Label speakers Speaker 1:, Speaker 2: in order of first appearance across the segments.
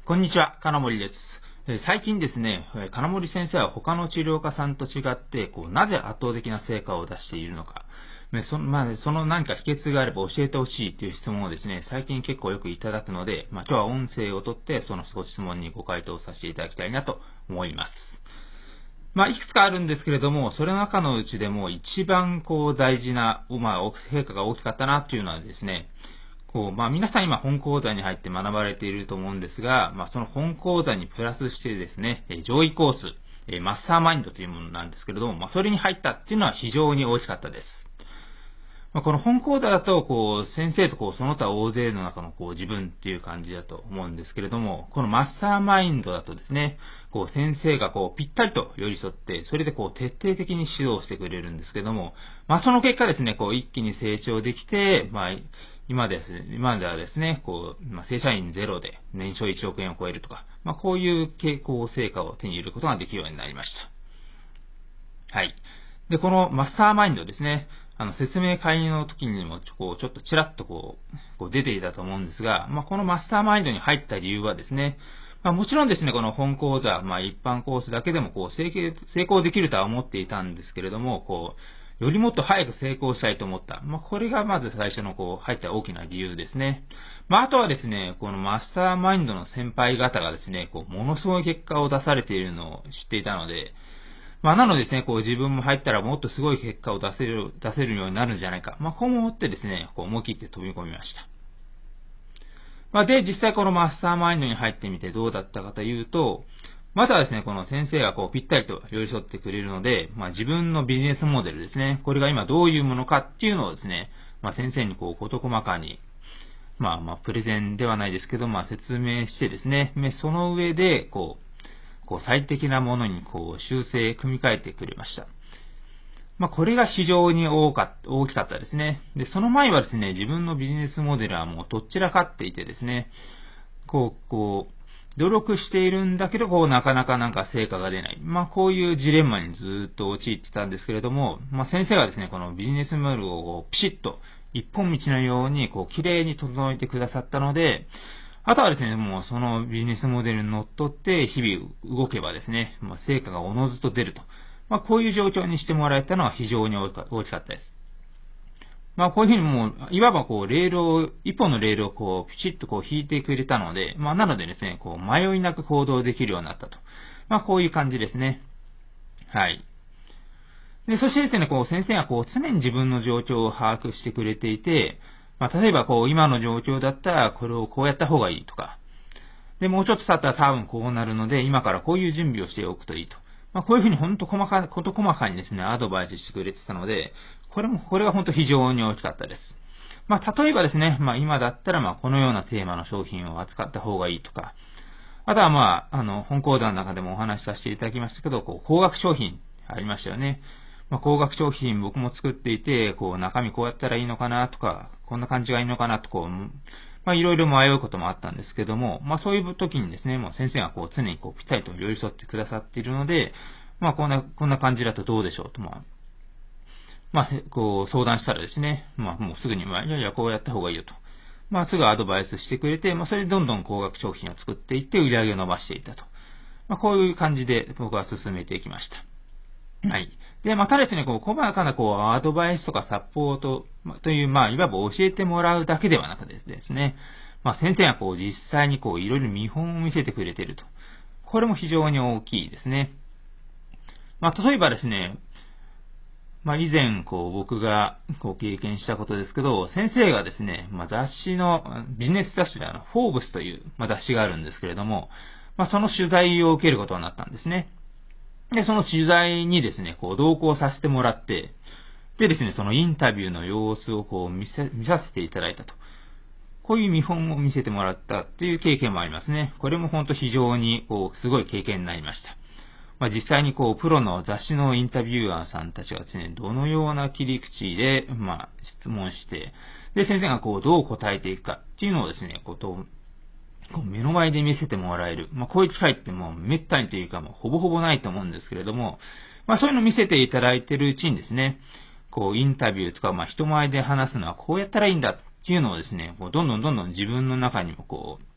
Speaker 1: こんにちは、金森です。最近ですね、金森先生は他の治療家さんと違って、なぜ圧倒的な成果を出しているのか、その何か秘訣があれば教えてほしいという質問をですね、最近結構よくいただくので、今日は音声をとって、そのご質問にご回答させていただきたいなと思います。いくつかあるんですけれども、それの中のうちでも一番大事な、成果が大きかったなというのはですね、皆さん今本講座に入って学ばれていると思うんですが、その本講座にプラスしてですね、上位コース、マスターマインドというものなんですけれども、それに入ったっていうのは非常に大きかったです。この本講座だと、先生とその他大勢の中の自分っていう感じだと思うんですけれども、このマスターマインドだとですね、先生がぴったりと寄り添って、それで徹底的に指導してくれるんですけども、その結果ですね、一気に成長できて、今ではですね、正社員ゼロで年商1億円を超えるとか、こういう傾向成果を手に入れることができるようになりました。はい。で、このマスターマインドですね、説明会の時にも、ちょっとちらっと出ていたと思うんですが、このマスターマインドに入った理由はですね、もちろんですね、この本講座、一般コースだけでも成功できるとは思っていたんですけれども、よりもっと早く成功したいと思った。これがまず最初の入った大きな理由ですね。あとはですね、このマスターマインドの先輩方がですね、ものすごい結果を出されているのを知っていたので、なのでですね、自分も入ったらもっとすごい結果を出せるようになるんじゃないか。こう思ってですね、思い切って飛び込みました。で、実際このマスターマインドに入ってみてどうだったかというと、まずはですね、この先生がぴったりと寄り添ってくれるので、自分のビジネスモデルですね、これが今どういうものかっていうのをですね、先生に事細かに、プレゼンではないですけど、説明してですね、その上で、最適なものに修正、組み替えてくれました。これが非常に大きかったですね。で、その前はですね、自分のビジネスモデルはもうどっちらかっていてですね、努力しているんだけど、なかなか成果が出ない。こういうジレンマにずっと陥ってたんですけれども、先生がですね、このビジネスモデルをピシッと一本道のように、綺麗に整えてくださったので、あとはですね、もうそのビジネスモデルにのっとって日々動けばですね、成果がおのずと出ると。こういう状況にしてもらえたのは非常に大きかったです。こういうふうにもう、いわば一本のレールをピチッと引いてくれたので、なのでですね、迷いなく行動できるようになったと。こういう感じですね。はい。で、そしてですね、先生が常に自分の状況を把握してくれていて、例えば今の状況だったら、これをこうやった方がいいとか、で、もうちょっと経ったら多分こうなるので、今からこういう準備をしておくといいと。こういうふうに事細かにですね、アドバイスしてくれてたので、これは本当非常に大きかったです。例えばですね、今だったらこのようなテーマの商品を扱った方がいいとか、あとは本講座の中でもお話しさせていただきましたけど、高額商品ありましたよね。高額商品僕も作っていて、中身こうやったらいいのかなとか、こんな感じがいいのかなといろいろ迷うこともあったんですけども、そういう時にですね、もう先生が常にぴったりと寄り添ってくださっているので、こんな感じだとどうでしょうと、相談したらですね、もうすぐに、いや、こうやった方がいいよと。すぐアドバイスしてくれて、それでどんどん高額商品を作っていって売り上げを伸ばしていったと。こういう感じで僕は進めていきました。はい。で、またですね、細かなアドバイスとかサポートという、いわば教えてもらうだけではなくてですね、先生が実際にいろいろ見本を見せてくれていると。これも非常に大きいですね。例えばですね、以前、僕が、経験したことですけど、先生がですね、ビジネス雑誌でフォーブスという、雑誌があるんですけれども、その取材を受けることになったんですね。で、その取材にですね、同行させてもらって、でですね、そのインタビューの様子を見させていただいたと。こういう見本を見せてもらったっていう経験もありますね。これも本当非常に、すごい経験になりました。実際にプロの雑誌のインタビュアーさんたちがですね、どのような切り口で、質問して、で、先生がどう答えていくかっていうのをですね、目の前で見せてもらえる。こういう機会ってもう滅多にというかほぼほぼないと思うんですけれども、そういうのを見せていただいているうちにですね、インタビューとか、人前で話すのはこうやったらいいんだっていうのをですね、どんどん自分の中にも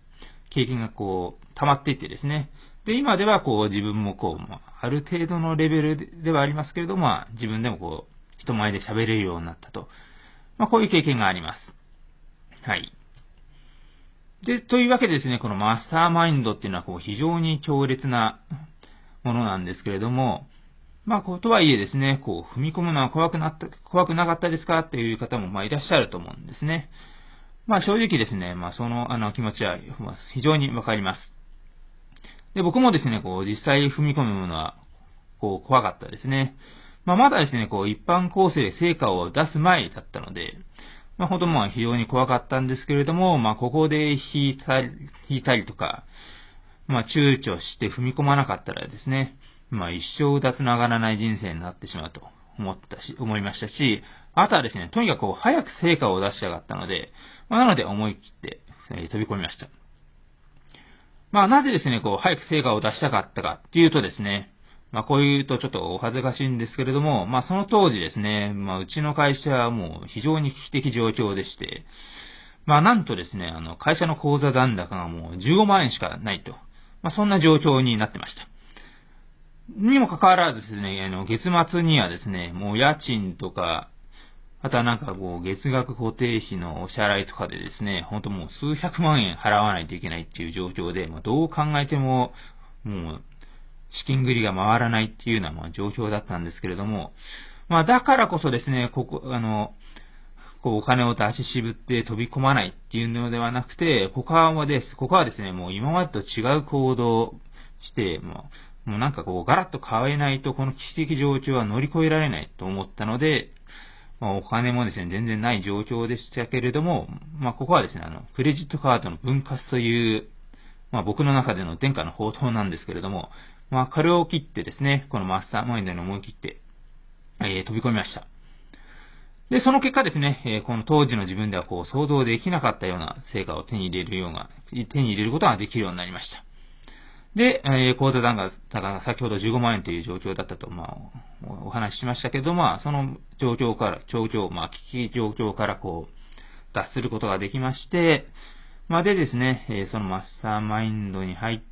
Speaker 1: 経験が溜まっていってですね。で、今では自分もある程度のレベルではありますけれども、自分でも人前で喋れるようになったと。こういう経験があります。はい。で、というわけでですね、このマスターマインドっていうのは非常に強烈なものなんですけれども、とはいえですね、踏み込むのは怖くなかったですかっていう方もいらっしゃると思うんですね。正直ですね、その気持ちは非常にわかります。で、僕もですね、実際踏み込むのは怖かったですね。まだですね、一般構成で成果を出す前だったので、本当非常に怖かったんですけれども、ここで引いたりとか、躊躇して踏み込まなかったらですね、一生うだつながらない人生になってしまうと思いましたし、あとはですね、とにかく早く成果を出したかったので、なので思い切って、飛び込みました。なぜですね、早く成果を出したかったかっていうとですね、こういうとちょっとお恥ずかしいんですけれども、その当時ですね、うちの会社はもう非常に危機的状況でして、なんとですね、会社の口座残高がもう15万円しかないと。そんな状況になってました。にもかかわらずですね、月末にはですね、もう家賃とか、あとは月額固定費のお支払いとかでですね、本当もう数百万円払わないといけないっていう状況で、どう考えても、もう、資金繰りが回らないっていうような状況だったんですけれども、だからこそですね、お金を出し渋って飛び込まないっていうのではなくて、ここはですね、もう今までと違う行動をして、もうガラッと変えないとこの危機的状況は乗り越えられないと思ったので、お金もですね、全然ない状況でしたけれども、ここはですね、クレジットカードの分割という、僕の中での殿下の宝刀なんですけれども、これを切ってですね、このマスターマインドに思い切って、飛び込みました。で、その結果ですね、この当時の自分では想像できなかったような成果を手に入れることができるようになりました。で、口座残高が先ほど15万円という状況だったと、お話ししましたけどその危機状況から脱することができまして、でですね、そのマスターマインドに入って、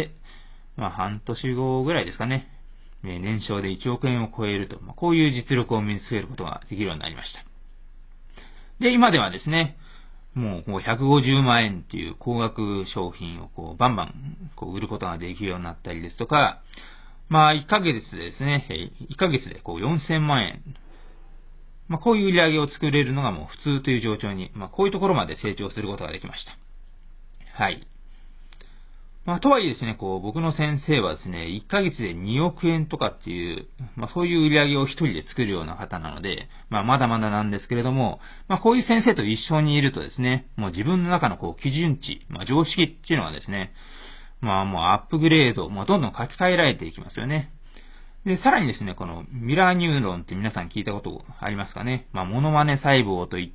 Speaker 1: 半年後ぐらいですかね、年商で1億円を超えると、こういう実力を身につけることができるようになりました。で、今ではですね、もう150万円っていう高額商品をバンバン売ることができるようになったりですとか、1ヶ月でですね、1ヶ月で4000万円。こういう売り上げを作れるのがもう普通という状況に、こういうところまで成長することができました。はい。とはいえですね、僕の先生はですね、1ヶ月で2億円とかっていう、そういう売り上げを一人で作るような方なので、まだまだなんですけれども、こういう先生と一緒にいるとですね、もう自分の中の基準値、常識っていうのはですね、もうアップグレード、どんどん書き換えられていきますよね。で、さらにですね、このミラーニューロンって皆さん聞いたことありますかね。モノマネ細胞といって、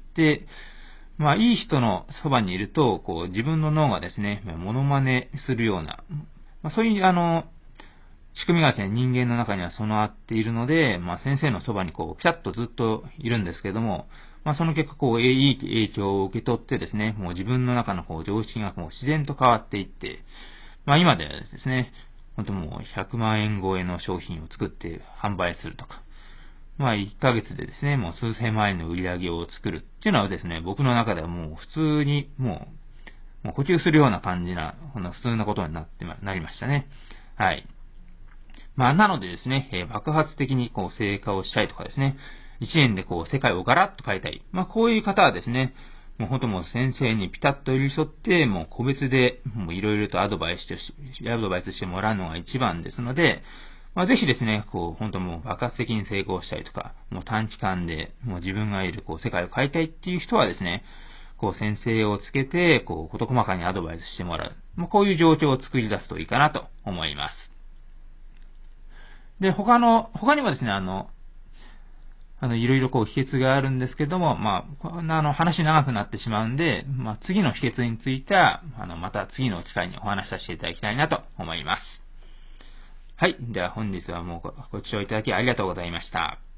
Speaker 1: いい人のそばにいると、自分の脳がですね、モノマネするような、そういう、仕組みがですね、人間の中には備わっているので、先生のそばにピタッとずっといるんですけれども、その結果、いい影響を受け取ってですね、もう自分の中の常識が自然と変わっていって、今ではですね、本当もう100万円超えの商品を作って販売するとか、1ヶ月でですね、もう数千万円の売り上げを作るっていうのはですね、僕の中ではもう普通にもう呼吸するような感じな、普通なことになりましたね。はい。なのでですね、爆発的に成果をしたいとかですね、1年で世界をガラッと変えたい。こういう方はですね、もう本当もう先生にピタッと寄り添って、もう個別で、もういろいろとアドバイスしてもらうのが一番ですので、ぜひですね、本当もう爆発的に成功したいとか、もう短期間でもう自分がいる世界を変えたいっていう人はですね、先生をつけて、事細かにアドバイスしてもらう。こういう状況を作り出すといいかなと思います。で、他にもですね、いろいろ秘訣があるんですけども、話長くなってしまうんで、次の秘訣については、また次の機会にお話しさせていただきたいなと思います。はい。では本日はもうご視聴いただきありがとうございました。